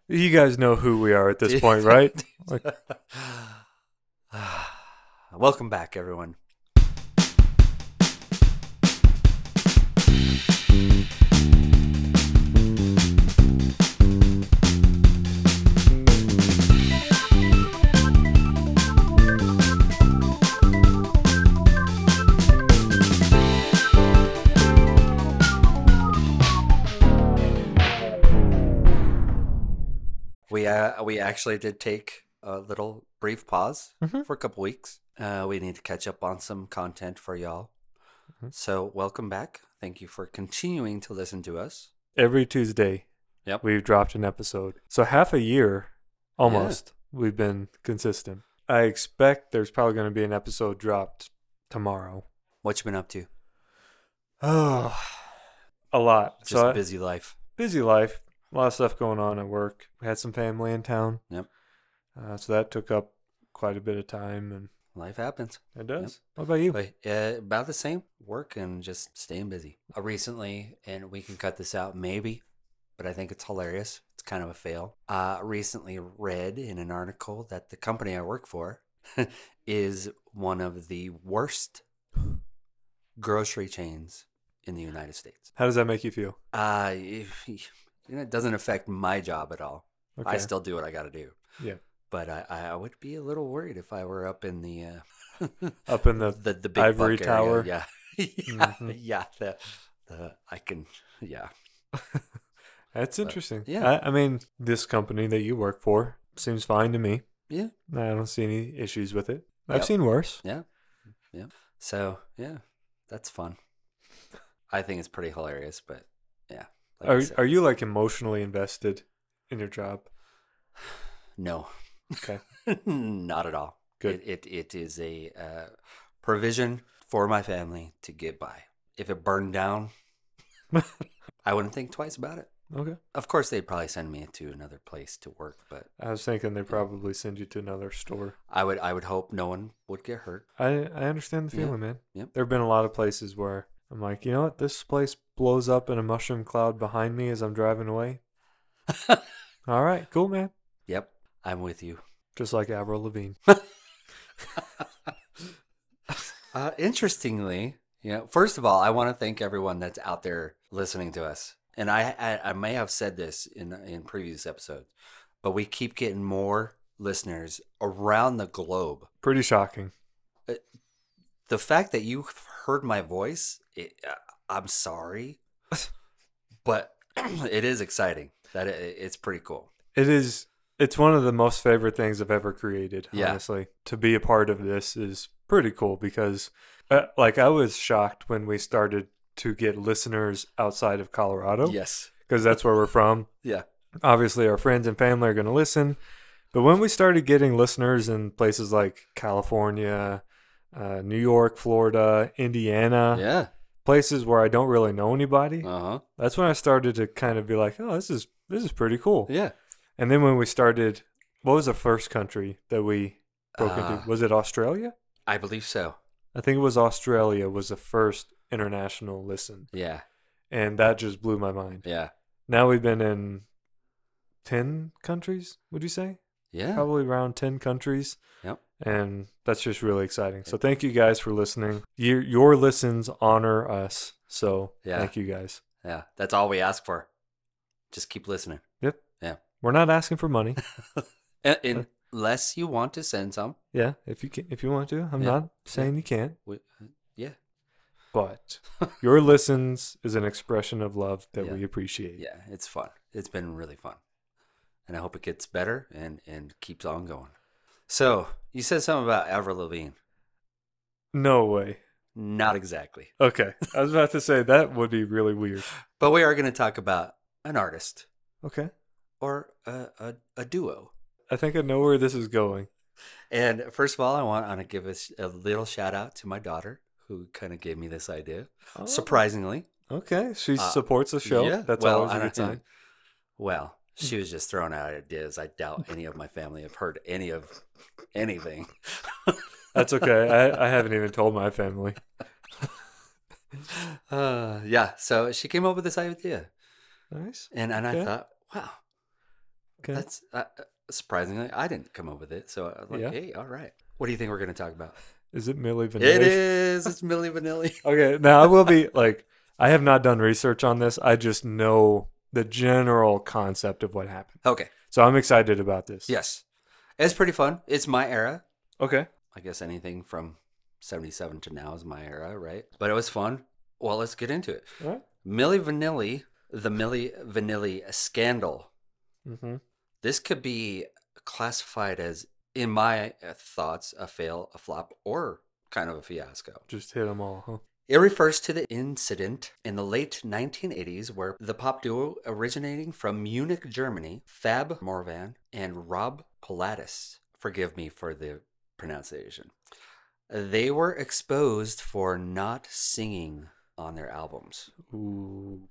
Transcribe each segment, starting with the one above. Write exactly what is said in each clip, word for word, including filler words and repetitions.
You guys know who we are at this point, right? Like, Welcome back, everyone. We uh, we actually did take a little brief pause Mhm. for a couple weeks. Uh, we need to catch up on some content for y'all. Mhm. So welcome back. Thank you for continuing to listen to us. every Tuesday, Yep. we've dropped an episode. So half a year, almost, we've been consistent. I expect there's probably going to be an episode dropped tomorrow. What you been up to? Oh, a lot. Just so I- busy life. busy life. A lot of stuff going on at work. We had some family in town. Yep. Uh, so that took up quite a bit of time, and Life happens. it does. What about you? But uh, about the same. Work and just staying busy. Uh, recently, and we can cut this out maybe, but I think it's hilarious. It's kind of a fail. Uh, recently read in an article that the company I work for is one of the worst grocery chains in the United States. How does that make you feel? Uh, if, you know, it doesn't affect my job at all. Okay. I still do what I got to do. Yeah. But I, I would be a little worried if I were up in the uh, Up in the the, the big ivory buck area. tower? Yeah, yeah, Mhm. yeah. The, the I can, yeah, That's interesting. yeah. I, I mean, this company that you work for seems fine to me. yeah, I don't see any issues with it. I've Yep. seen worse. yeah, yeah. So yeah, that's fun. I think it's pretty hilarious, but yeah. Like I Are said, Are you like emotionally invested in your job? no, Okay. not at all. Good. It it, it is a uh, provision for my family to get by. If it burned down, I wouldn't think twice about it. Okay. Of course, they'd probably send me to another place to work, but I was thinking they probably send you to another store. I would I would hope no one would get hurt. I I understand the Yeah. feeling, man. Yep. There have been a lot of places where I'm like, you know what? This place blows up in a mushroom cloud behind me as I'm driving away. All right, cool, man. Yep, I'm with you. Just like Avril Lavigne. Uh, interestingly, you know, first of all, I want to thank everyone that's out there listening to us. And I, I, I may have said this in in previous episodes, but we keep getting more listeners around the globe. Pretty shocking. The fact that you heard my voice, it, uh, I'm sorry, but it is exciting. That it, it's pretty cool. It is. It's one of the most favorite things I've ever created. Yeah. Honestly, to be a part of this is pretty cool because, uh, like, I was shocked when we started to get listeners outside of Colorado Yes. because that's where we're from. Yeah. Obviously, our friends and family are going to listen, but when we started getting listeners in places like California, uh, New York, Florida, Indiana, Yeah. places where I don't really know anybody, Uh huh. that's when I started to kind of be like, oh, this is this is pretty cool. Yeah. And then when we started, what was the first country that we broke Uh, into? Was it Australia? I believe so. I think it was Australia was the first international listen. Yeah. And that just blew my mind. Yeah. Now we've been in ten countries, would you say? Yeah. Probably around ten countries. Yep. And that's just really exciting. So thank you guys for listening. Your, your listens honor us. So Yeah. thank you guys. Yeah. That's all we ask for. Just keep listening. Yep. Yeah. We're not asking for money. And, unless you want to send some. Yeah, if you can, if you want to. I'm Yeah. not saying you can't. We, yeah. But your listens is an expression of love that Yeah. we appreciate. Yeah. It's fun. It's been really fun. And I hope it gets better and, and keeps on going. So, you said something about Avril Lavigne. No way. Not exactly. Okay. I was about to say that would be really weird. But we are going to talk about an artist Okay. or a, a, a duo. I think I know where this is going. And first of all, I want, I want to give a, sh- a little shout out to my daughter who kind of gave me this idea. Oh, Surprisingly. Okay. She Uh, supports the show. yeah, That's well, always I a don't- good sign. Well, she was just throwing out ideas. I doubt any of my family have heard any of anything. That's okay. I, I haven't even told my family. Uh, yeah, so she came up with this idea. Nice. And and I Okay. thought, wow, Okay. That's uh, uh, surprisingly, I didn't come up with it. So I was like, Yeah. hey, all right. What do you think we're going to talk about? Is it Milli Vanilli? It is. It's Milli Vanilli. Okay. Now I will be like, I have not done research on this. I just know the general concept of what happened. Okay. So I'm excited about this. Yes. It's pretty fun. It's my era. Okay. I guess anything from seventy-seven to now is my era, right? But it was fun. Well, let's get into it. All right. Milli Vanilli, the Milli Vanilli scandal. Mm-hmm. This could be classified as, in my uh, thoughts, a fail, a flop, or kind of a fiasco. Just hit them all, huh? It refers to the incident in the late nineteen eighties where the pop duo originating from Munich, Germany, Fab Morvan and Rob Pilatus, forgive me for the pronunciation, they were exposed for not singing on their albums. Ooh.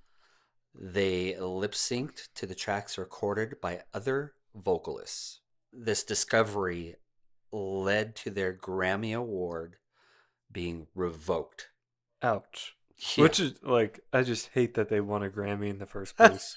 They lip synced to the tracks recorded by other vocalists. This discovery led to their Grammy Award being revoked. Ouch. Yeah. Which is like, I just hate that they won a Grammy in the first place.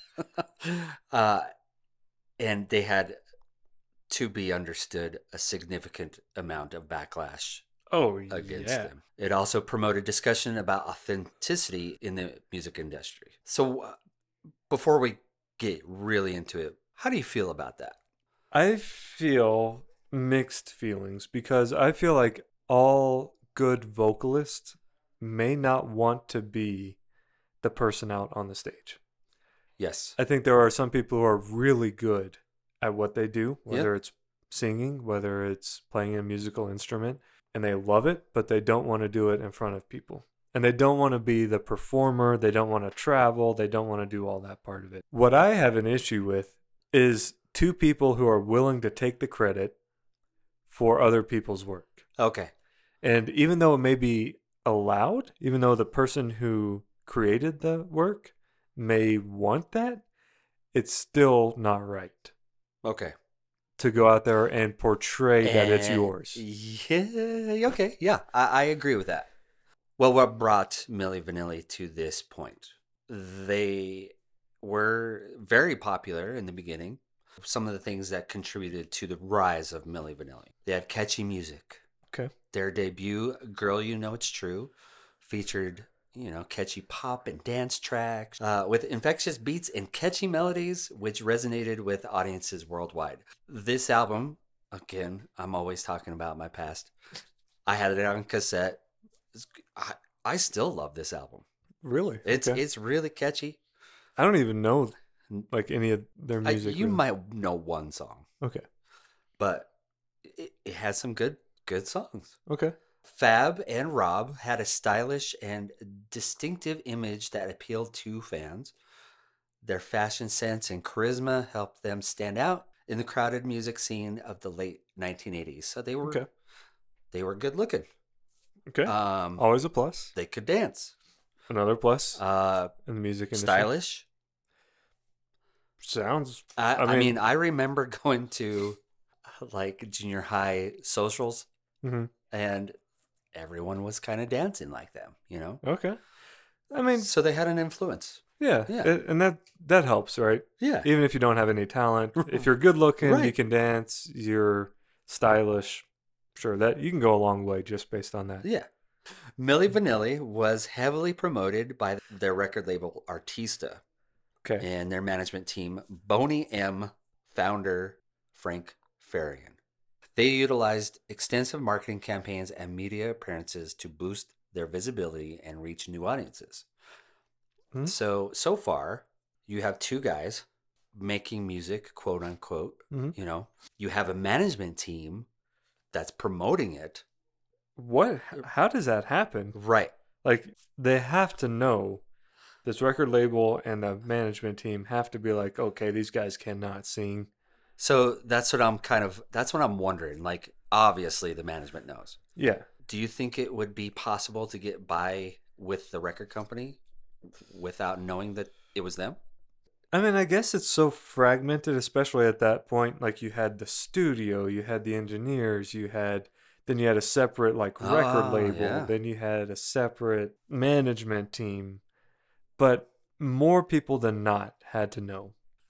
uh, and they had, to be understood, a significant amount of backlash Oh, against yeah. them. It also promoted discussion about authenticity in the music industry. So, uh, before we get really into it, how do you feel about that? I feel mixed feelings because I feel like all good vocalists may not want to be the person out on the stage. Yes. I think there are some people who are really good at what they do, whether Yep. it's singing, whether it's playing a musical instrument, and they love it, but they don't want to do it in front of people. And they don't want to be the performer. They don't want to travel. They don't want to do all that part of it. What I have an issue with is two people who are willing to take the credit for other people's work. Okay. And even though it may be allowed, even though the person who created the work may want that, it's still not right Okay. to go out there and portray that it's And- yours. Yeah. Okay. Yeah. I, I agree with that. Well, what brought Milli Vanilli to this point? They were very popular in the beginning. Some of the things that contributed to the rise of Milli Vanilli. They had catchy music. Okay. Their debut, Girl You Know It's True, featured, you know, catchy pop and dance tracks uh, with infectious beats and catchy melodies, which resonated with audiences worldwide. This album, again, I'm always talking about my past. I had it on cassette. I, I still love this album. Really? It's Okay. it's really catchy. I don't even know like any of their I, music. you really. might know one song, Okay. but it, it has some good good songs. Okay. Fab and Rob had a stylish and distinctive image that appealed to fans. Their fashion sense and charisma helped them stand out in the crowded music scene of the late nineteen eighties. So they were Okay. they were good looking. Okay. Um, Always a plus. they could dance. Another plus Uh, in the music industry. stylish. Sounds. I, I I, mean, mean- I remember going to like junior high socials, Mhm. and everyone was kind of dancing like them, you know. Okay. I mean, So they had an influence. yeah. Yeah. it- and that that helps, right? Yeah. Even if you don't have any talent, if you're good looking, you Right. can dance, you're stylish. Sure, that you can go a long way just based on that. Yeah. Milli Vanilli was heavily promoted by their record label Artista Okay. and their management team, Boney M, founder Frank Farian. They utilized extensive marketing campaigns and media appearances to boost their visibility and reach new audiences. Hmm. So, so far, you have two guys making music, quote unquote. Mhm. You know, you have a management team that's promoting it. What? h- How does that happen? Right. Like they have to know. This record label and the management team have to be like, okay, these guys cannot sing. So that's what I'm kind of, that's what I'm wondering. Like, obviously, the management knows. Yeah. Do you think it would be possible to get by with the record company without knowing that it was them? I mean, I guess it's so fragmented, especially at that point. Like you had the studio, you had the engineers, you had then you had a separate like record Ah, label, yeah. then you had a separate management team. But more people than not had to know.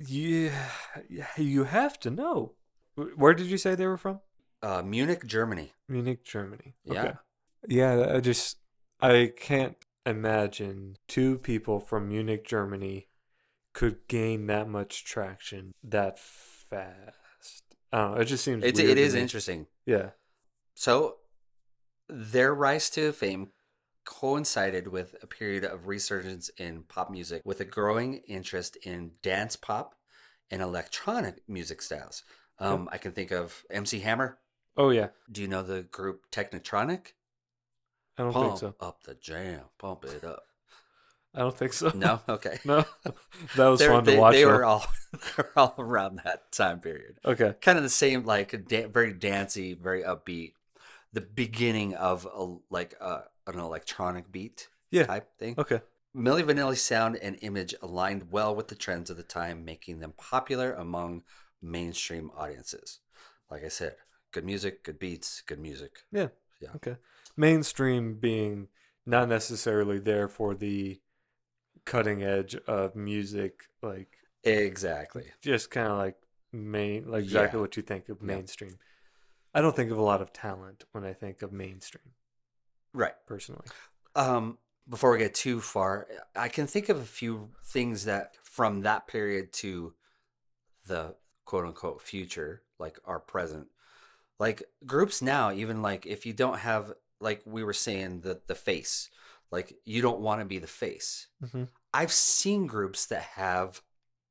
Yeah, yeah, you have to know. Wh- Where did you say they were from? Uh, Munich, Germany. Munich, Germany. Okay. Yeah. Yeah, I just I can't imagine two people from Munich, Germany could gain that much traction that fast. I don't know. It just seems It's, it weird to is me. interesting. Yeah. So their rise to fame coincided with a period of resurgence in pop music with a growing interest in dance pop and electronic music styles. Yep. Um, I can think of M C Hammer. Oh yeah. Do you know the group Technotronic? I don't think Pump so. up the jam, pump it up. I don't think so. No, okay. No. That was They're, fun to they watch they though. were all they're all around that time period. Okay. Kind of the same, like da- very dancey, very upbeat. The beginning of a, like a, an electronic beat Yeah. type thing. Okay. Milli Vanilli's sound and image aligned well with the trends of the time, making them popular among mainstream audiences. Like I said, good music, good beats, good music. Yeah. Yeah. Okay. Mainstream being not necessarily there for the cutting edge of music, like Exactly. just kind of like main, like exactly Yeah. what you think of Yeah. mainstream. I don't think of a lot of talent when I think of mainstream, Right. personally. Um, before we get too far, I can think of a few things that from that period to the quote unquote future, like our present, like groups now, even like if you don't have, like we were saying, the the face, like you don't want to be the face. Mm-hmm. I've seen groups that have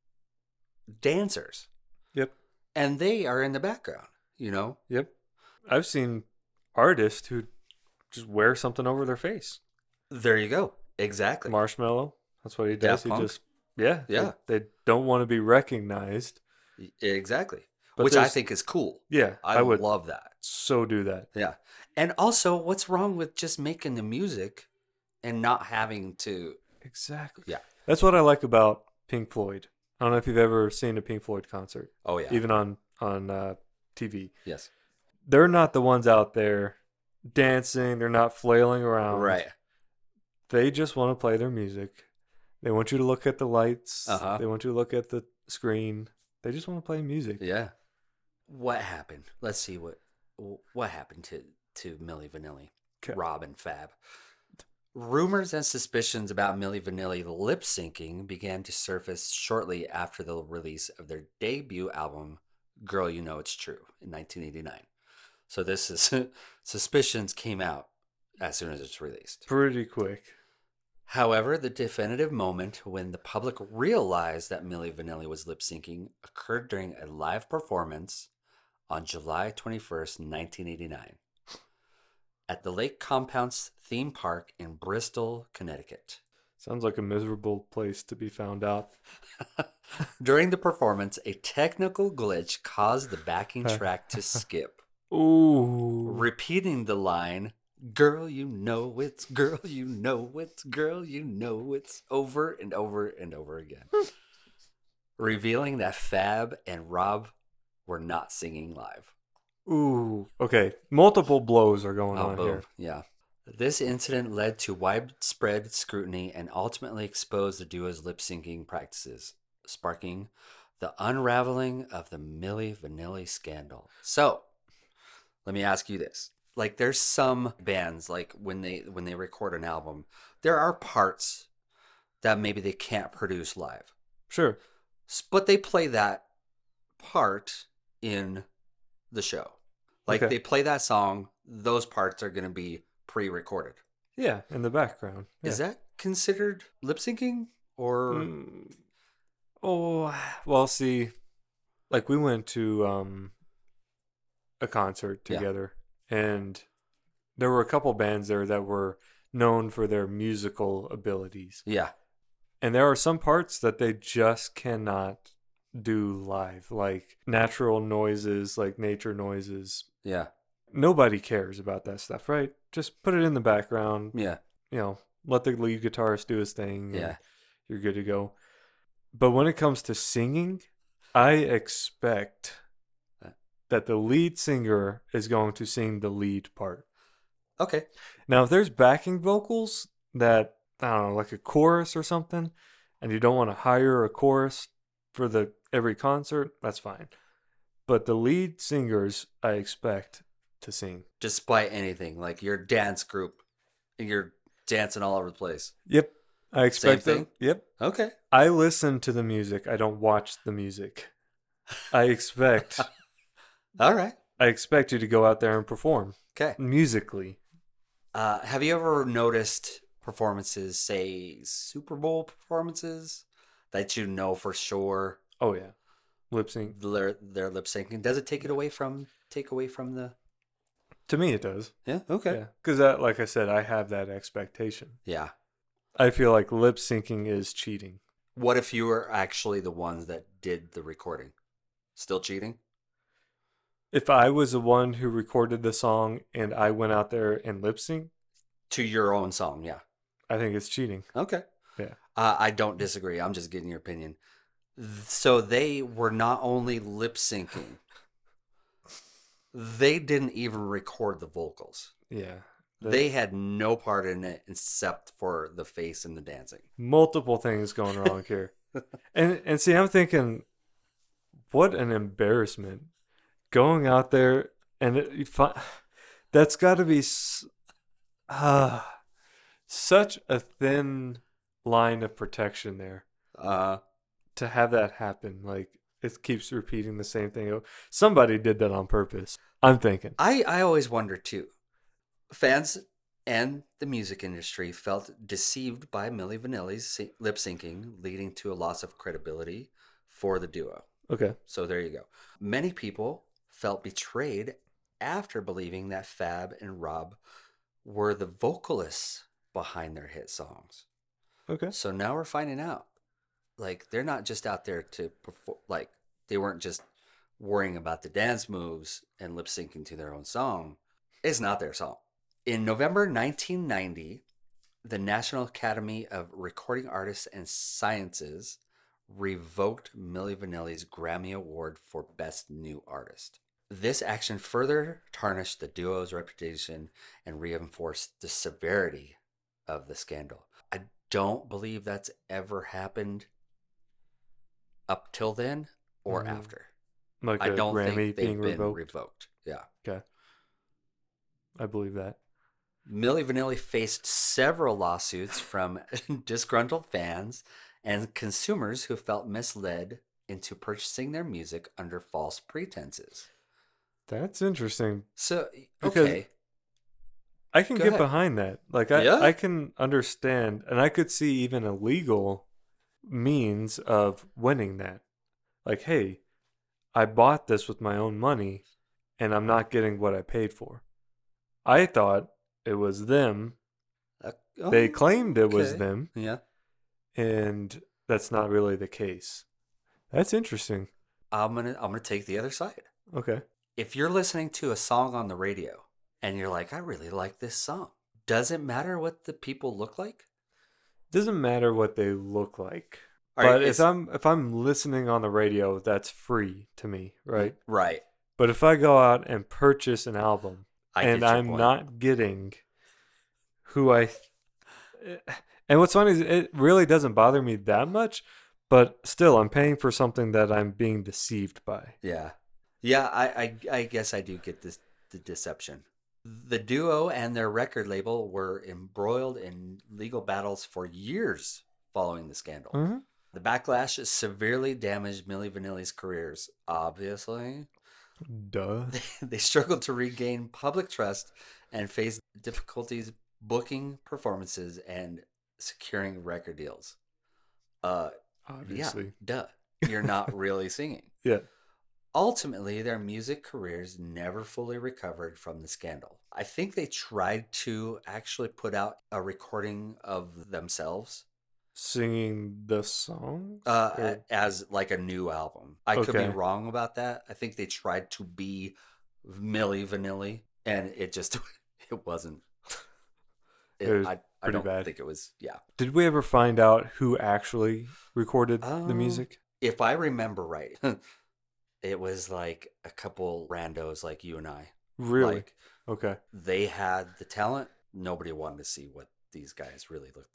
dancers Yep. and they are in the background, you know? Yep. I've seen artists who just wear something over their face. There you go. Exactly. Marshmallow. That's what he does. Daft He Punk. just yeah they- Yeah. They, don't want to be recognized. Exactly. But Which I there's- think is cool. Yeah, I, I, would love that. so do that. Yeah. And also, what's wrong with just making the music and not having to? Exactly. Yeah. That's what I like about Pink Floyd. I don't know if you've ever seen a Pink Floyd concert, Oh, yeah. even on on uh, T V. Yes. They're not the ones out there dancing. They're not flailing around. Right. They just want to play their music. They want you to look at the lights. Uh-huh. They want you to look at the screen. They just want to play music. Yeah. What happened? Let's see what what happened to to Milli Vanilli, 'Kay. Rob and Fab. Rumors and suspicions about Milli Vanilli lip syncing began to surface shortly after the release of their debut album, "Girl, You Know It's True," in nineteen eighty-nine. So this is suspicions came out as soon as it's released. Pretty quick. However, the definitive moment when the public realized that Milli Vanilli was lip syncing occurred during a live performance on July twenty-first, nineteen eighty-nine, at the Lake Compounce theme park in Bristol, Connecticut. Sounds like a miserable place to be found out. During the performance, a technical glitch caused the backing track to skip, Ooh. repeating the line, "Girl, you know it's, girl, you know it's, girl, you know it's," over and over and over again, revealing that Fab and Rob were not singing live. Ooh. Okay. Multiple blows are going Oh, on boom. here. Yeah. This incident led to widespread scrutiny and ultimately exposed the duo's lip syncing practices, sparking the unraveling of the Milli Vanilli scandal. So, let me ask you this. Like there's some bands like when they when they record an album, there are parts that maybe they can't produce live. Sure. S- But they play that part in the show. Like Okay. they play that song, those parts are going to be pre-recorded. Yeah, in the background. Is Yeah. that considered lip syncing or Mm. Oh, well, see, like we went to um a concert Yeah. together, and there were a couple bands there that were known for their musical abilities. yeah, And there are some parts that they just cannot do live, like natural noises, like nature noises. yeah, Nobody cares about that stuff, right? Just put it in the background, yeah, you know, let the lead guitarist do his thing. and yeah. You're good to go. But when it comes to singing, I expect Uh. that the lead singer is going to sing the lead part. Okay. Now, if there's backing vocals that, I don't know, like a chorus or something, and you don't want to hire a chorus for the every concert, that's fine. But the lead singers, I expect to sing. Despite anything, like your dance group, and you're dancing all over the place. Yep, I expect Same them. thing? Yep, Okay. I listen to the music. I don't watch the music. I expect. All right. I expect you to go out there and perform Okay. musically. Uh, have you ever noticed performances, say Super Bowl performances, that you know for sure Oh yeah, lip sync. they're, they're lip syncing? Does it take it away from take away from the? To me, it does. Yeah. Okay. Yeah, because that, like I said, I have that expectation. Yeah. I feel like lip syncing is cheating. What if you were actually the ones that did the recording? Still cheating? If I was the one who recorded the song and I went out there and lip sync, To your own song, yeah. I think it's cheating. Okay. Yeah. Uh, I don't disagree. I'm just getting your opinion. Th- So they were not only lip syncing, they didn't even record the vocals. Yeah. The- They had no part in it except for the face and the dancing. multiple things going wrong here. And and see, I'm thinking, what an embarrassment going out there and it, you fi- that's got to be s- uh, such a thin line of protection there Uh, to have that happen. Like it keeps repeating the same thing. Oh, somebody did that on purpose. I'm thinking. I, I always wonder too. Fans and the music industry felt deceived by Milli Vanilli's si- lip syncing, leading to a loss of credibility for the duo. Okay. So there you go. Many people felt betrayed after believing that Fab and Rob were the vocalists behind their hit songs. Okay. So now we're finding out, like, they're not just out there to perform, like, they weren't just worrying about the dance moves and lip syncing to their own song. It's not their song. In November nineteen ninety, the National Academy of Recording Artists and Sciences revoked Milli Vanilli's Grammy Award for Best New Artist. This action further tarnished the duo's reputation and reinforced the severity of the scandal. I don't believe that's ever happened up till then or Mhm. after. Like I a don't Grammy think they've being been revoked. revoked. Yeah. Okay. I believe that. Milli Vanilli faced several lawsuits from disgruntled fans and consumers who felt misled into purchasing their music under false pretenses. That's interesting. So, Because- okay. I can Go get ahead. behind that. Like I, Yeah? I can understand, and I could see even a legal means of winning that. Like, hey, I bought this with my own money, and I'm not getting what I paid for. I thought it was them. Uh, They oh, claimed it was okay. them, Yeah. and that's not really the case. That's interesting. I'm gonna I'm gonna take the other side. Okay. If you're listening to a song on the radio and you're like, I really like this song, does it matter what the people look like? Doesn't matter what they look like. All right, But it's- if I'm if I'm listening on the radio, that's free to me, right? Right. But if I go out and purchase an album I and get your I'm point. not getting who I and what's funny is it really doesn't bother me that much, but still I'm paying for something that I'm being deceived by. Yeah. Yeah, I, I I guess I do get this the deception. The duo and their record label were embroiled in legal battles for years following the scandal. Mm-hmm. The backlash severely damaged Milli Vanilli's careers. Obviously, Duh. they struggled to regain public trust and faced difficulties booking performances and securing record deals. Uh, Obviously. yeah, duh. You're not really singing. Yeah. Ultimately, their music careers never fully recovered from the scandal. I think they tried to actually put out a recording of themselves Singing the song? uh, Or- as like a new album. I could be Okay. wrong about that. I think they tried to be Milli Vanilli, and it just it wasn't. It, It was I, I pretty don't bad. think it was. Yeah. Did we ever find out who actually recorded the Um, music? If I remember right, it was like a couple randos like you and I. Really? Like Okay. they had the talent. Nobody wanted to see what these guys really looked like.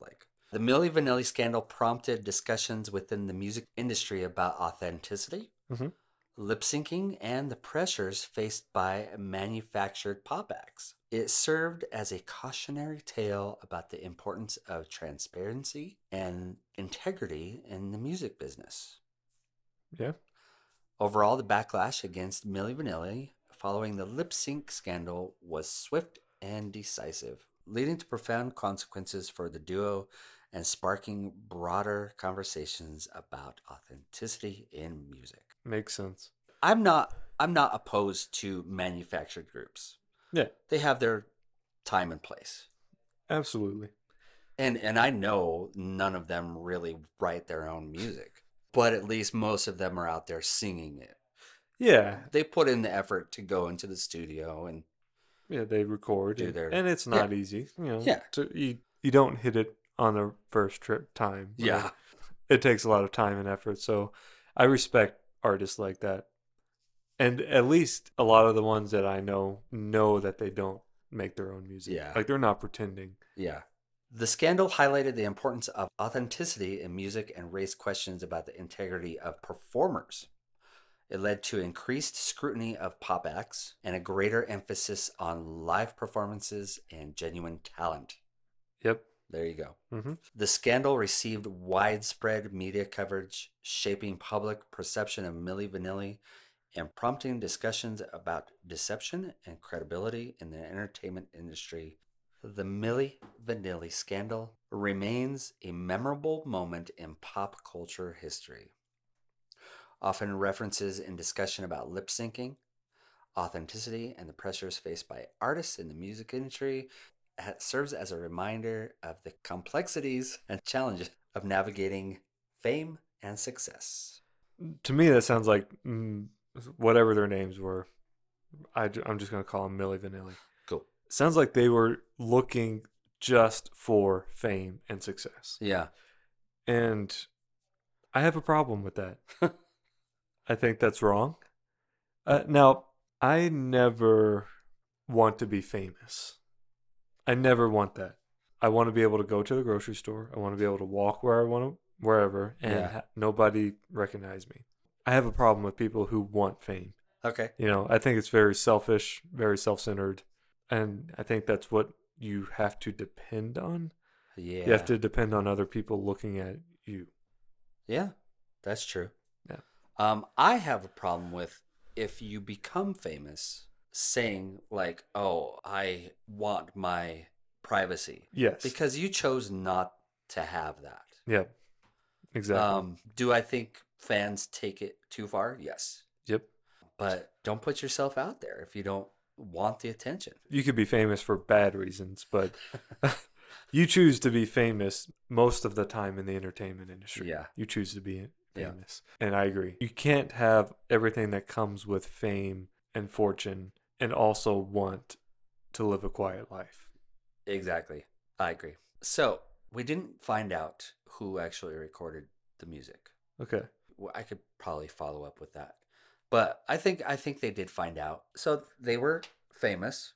The Milli Vanilli scandal prompted discussions within the music industry about authenticity, Mm-hmm. lip syncing, and the pressures faced by manufactured pop acts. It served as a cautionary tale about the importance of transparency and integrity in the music business. Yeah. Overall, the backlash against Milli Vanilli following the lip sync scandal was swift and decisive, leading to profound consequences for the duo and sparking broader conversations about authenticity in music. Makes sense. I'm not I'm not opposed to manufactured groups. Yeah, They have their time and place. absolutely. And and I know none of them really write their own music, but at least most of them are out there singing it. Yeah, They put in the effort to go into the studio and yeah, they record, do and, their and it's yeah, not easy. You know, yeah, to, you you don't hit it on the first trip time. Right? yeah, It takes a lot of time and effort. So I respect artists like that, and at least a lot of the ones that I know know that they don't make their own music. yeah, Like they're not pretending. yeah. The scandal highlighted the importance of authenticity in music and raised questions about the integrity of performers. It led to increased scrutiny of pop acts and a greater emphasis on live performances and genuine talent. Yep. There you go. Mm-hmm. The scandal received widespread media coverage, shaping public perception of Milli Vanilli and prompting discussions about deception and credibility in the entertainment industry. The Milli Vanilli scandal remains a memorable moment in pop culture history. Often references in discussion about lip syncing, authenticity, and the pressures faced by artists in the music industry, it serves as a reminder of the complexities and challenges of navigating fame and success. To me, that sounds like mm, whatever their names were. I, am just going to call them Milli Vanilli. Cool. Sounds like they were looking just for fame and success. Yeah. And I have a problem with that. I think that's wrong. Uh, now, I never want to be famous. I never want that. I want to be able to go to the grocery store. I want to be able to walk where I want to, wherever, and Yeah. ha- nobody recognize me. I have a problem with people who want fame. Okay. You know, I think it's very selfish, very self-centered, and I think that's what you have to depend on. Yeah. You have to depend on other people looking at you. Yeah, that's true. Yeah. Um, I have a problem with if you become famous saying like, "Oh, I want my privacy," Yes. because you chose not to have that. Yeah. Exactly. Um, do I think fans take it too far? Yes. Yep. But don't put yourself out there if you don't want the attention. You could be famous for bad reasons, but you choose to be famous most of the time in the entertainment industry. Yeah. You choose to be Yeah. famous. And I agree. You can't have everything that comes with fame and fortune and also want to live a quiet life. Exactly. I agree. So we didn't find out who actually recorded the music. Okay. Well, I could probably follow up with that. But I think I think they did find out. So they were famous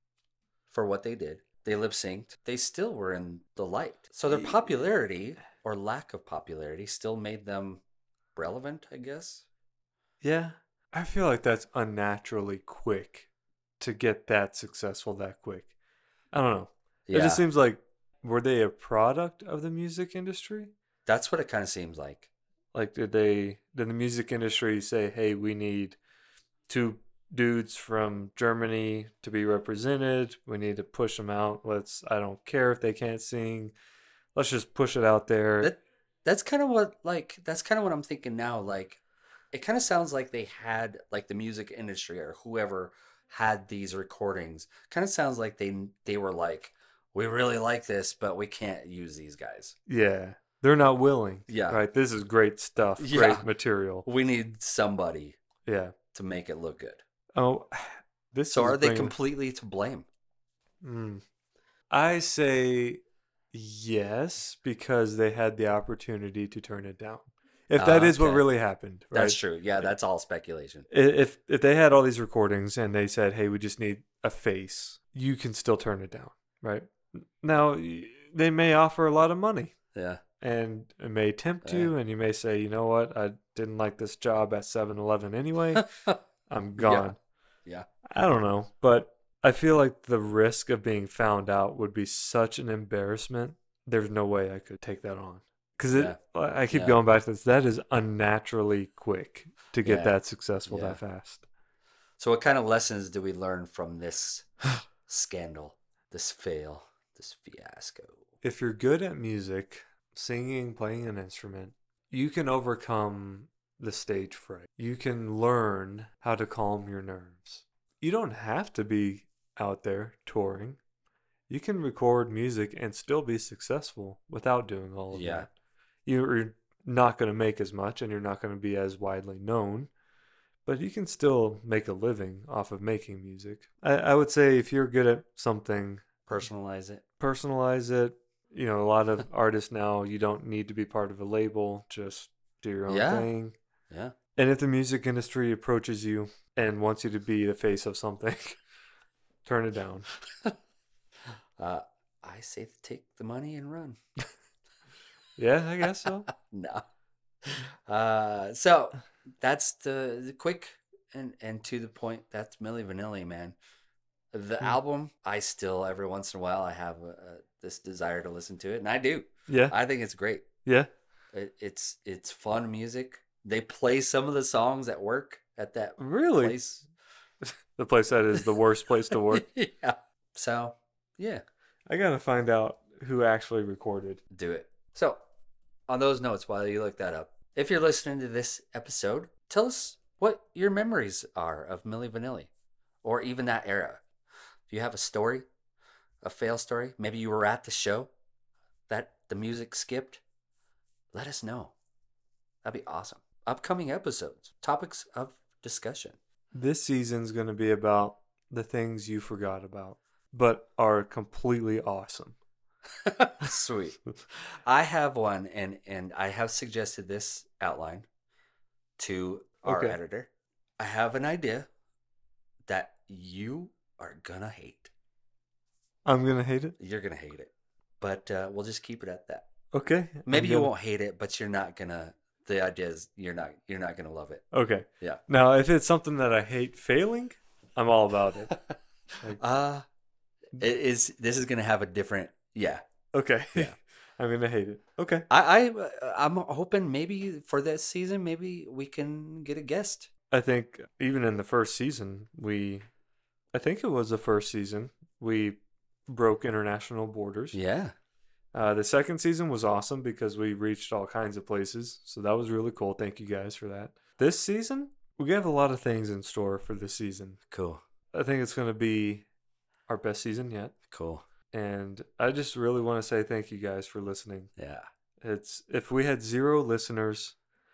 for what they did. They lip synced. They still were in the light. So their popularity or lack of popularity still made them relevant, I guess. Yeah. I feel like that's unnaturally quick to get that successful that quick. I don't know. Yeah. It just seems like, were they a product of the music industry? That's what it kind of seems like. Like, did they, did the music industry say, hey, we need two dudes from Germany to be represented. We need to push them out. Let's, I don't care if they can't sing. Let's just push it out there. That that's kind of what like that's kind of what I'm thinking now. Like it kind of sounds like they had like the music industry or whoever had these recordings. Kind of sounds like they they were like, we really like this, but we can't use these guys. Yeah. They're not willing. Yeah. Right. This is great stuff. Yeah. Great material. We need somebody Yeah. to make it look good. Oh, this So is are they bringing- completely to blame? Mm. I say yes, because they had the opportunity to turn it down. If that Ah, is what okay. really happened, right? That's true. Yeah, that's all speculation. I- If if they had all these recordings and they said, "Hey, we just need a face," you can still turn it down, right? Now y- they may offer a lot of money. Yeah. And it may tempt Yeah. you, and you may say, you know what, I didn't like this job at seven eleven anyway. I'm gone. Yeah. I don't know, but I feel like the risk of being found out would be such an embarrassment. There's no way I could take that on. Because it, Yeah. I keep Yeah. going back to this. That is unnaturally quick to get Yeah. that successful Yeah. that fast. So, what kind of lessons do we learn from this scandal, this fail, this fiasco? If you're good at music, singing, playing an instrument, you can overcome the stage fright. You can learn how to calm your nerves. You don't have to be out there touring. You can record music and still be successful without doing all of Yeah. that. You're not going to make as much and you're not going to be as widely known, but you can still make a living off of making music. I, I would say if you're good at something, Personalize it. personalize it. You know, a lot of artists now, you don't need to be part of a label, just do your own Yeah. thing. Yeah. And if the music industry approaches you and wants you to be the face of something, turn it down. Uh, I say take the money and run. Yeah, I guess so. No. Uh, so that's the, the quick and, and to the point. That's Milli Vanilli, man. The Hmm. album, I still, every once in a while, I have a, a, this desire to listen to it, and I do. Yeah, I think it's great. yeah. It, it's it's fun music. They play some of the songs at work at that Really? place. The place that is the worst place to work. Yeah. So, yeah, I gotta find out who actually recorded. do it. So, on those notes, while you look that up, if you're listening to this episode, tell us what your memories are of Milli Vanilli, or even that era. If you have a story, a fail story, maybe you were at the show that the music skipped, let us know. That'd be awesome. Upcoming episodes, topics of discussion. This season's gonna be about the things you forgot about, but are completely awesome. Sweet. I have one, and and I have suggested this outline to our Okay. editor. I have an idea that you are gonna hate. I'm gonna hate it. You're gonna hate it, but uh, we'll just keep it at that. Okay. Maybe I'm you gonna- won't hate it, but you're not gonna. The idea is you're not you're not gonna love it. Okay. Yeah. Now, if it's something that I hate failing, I'm all about it. Like- uh it is. This is gonna have a different. Yeah. Okay. Yeah. I'm gonna hate it. Okay. I I I'm hoping maybe for this season maybe we can get a guest. I think even in the first season, we, I think it was the first season, we broke international borders. Yeah. Uh, the second season was awesome because we reached all kinds of places. So that was really cool. Thank you guys for that. This season, we have a lot of things in store for this season. Cool. I think it's going to be our best season yet. Cool. And I just really want to say thank you guys for listening. Yeah. It's if we had zero listeners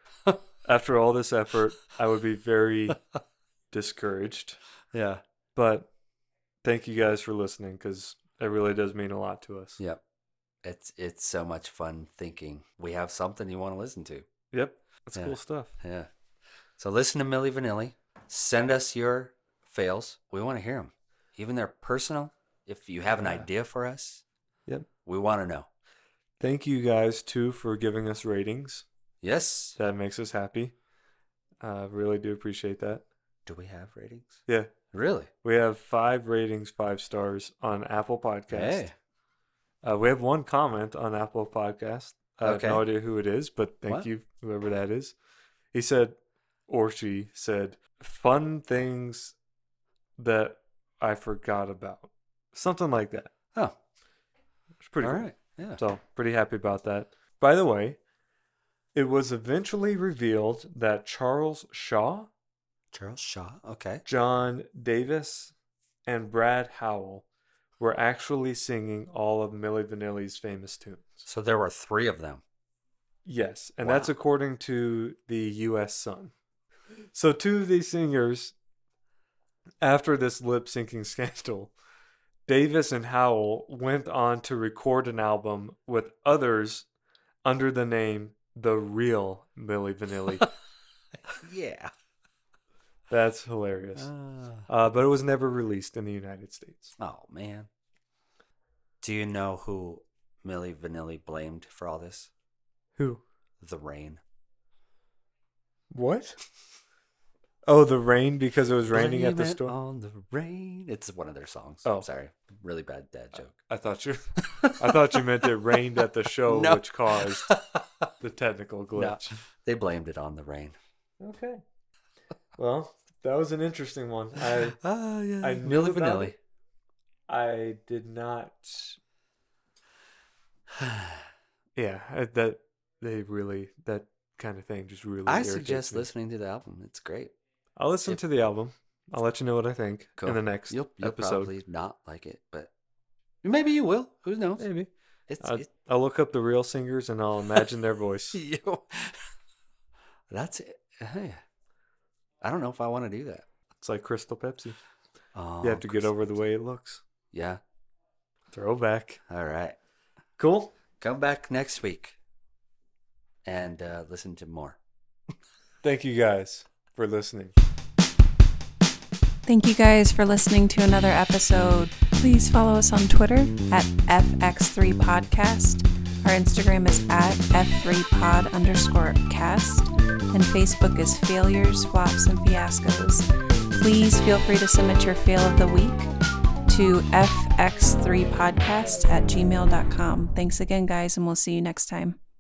after all this effort, I would be very discouraged. Yeah. But thank you guys for listening because it really does mean a lot to us. Yep. It's it's so much fun thinking we have something you want to listen to. Yep. That's Yeah. cool stuff. Yeah. So listen to Milli Vanilli. Send us your fails. We want to hear them. Even they're personal. If you have an Yeah. idea for us, Yep. we want to know. Thank you guys too for giving us ratings. Yes. That makes us happy. Uh, really do appreciate that. Do we have ratings? Yeah. Really? We have five ratings, five stars on Apple Podcast. Hey. Uh, we have one comment on Apple Podcast. I Okay. have no idea who it is, but thank What? you, whoever that is. He said, or she said, fun things that I forgot about. Something like that. Oh. It's pretty All cool. right. Yeah. So, pretty happy about that. By the way, it was eventually revealed that Charles Shaw, Charles Shaw. Okay. John Davis, and Brad Howell were actually singing all of Milli Vanilli's famous tunes. So there were three of them. Yes, and Wow. that's according to the U S Sun. So two of these singers, after this lip syncing scandal, Davis and Howell went on to record an album with others under the name The Real Milli Vanilli. Yeah. That's hilarious. Uh, Uh, but it was never released in the United States. oh man. Do you know who Milli Vanilli blamed for all this? Who? The rain. What? Oh, the rain because it was raining Blame at the it store. on the rain. It's one of their songs. Oh. I'm sorry. Really bad dad joke. I thought you, I thought you meant it rained at the show, No. which caused the technical glitch. They blamed it on the rain. Okay. Well, that was an interesting one. I Oh, yeah. I knew Milli about Vanilli. it. I did not. Yeah, I- that they really that kind of thing just really. I irritates suggest me. listening to the album. It's great. I'll listen if- to the album. I'll let you know what I think Cool. in the next You'll, you'll episode. probably not like it, but maybe you will. Who knows? Maybe It's, I'll, it's I'll look up the real singers and I'll imagine their voice. you. That's it. Hey, I don't know if I want to do that. It's like Crystal Pepsi. Oh, You have to get over the way it looks. Yeah. Throwback. All right. Cool. Come back next week and uh, listen to more. Thank you guys for listening. Thank you guys for listening to another episode. Please follow us on Twitter at F X three Podcast. Our Instagram is at F three Pod underscore cast. And Facebook is Failures, Flops, and Fiascos. Please feel free to submit your fail of the week to F X three podcast at gmail dot com. Thanks again, guys, and we'll see you next time.